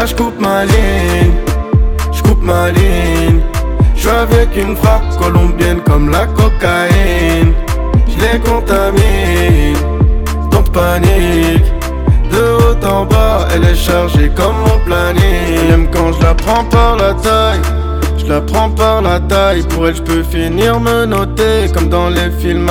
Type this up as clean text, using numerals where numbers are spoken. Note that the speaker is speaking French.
Là j'coupe ma ligne, j'coupe ma ligne. J'suis avec une frappe colombienne comme la cocaïne. J'les contamine, donc panique. De haut en bas, elle est chargée comme mon planning. Elle aime quand je la prends par la taille, je la prends par la taille. Pour elle je peux finir me noter comme dans les films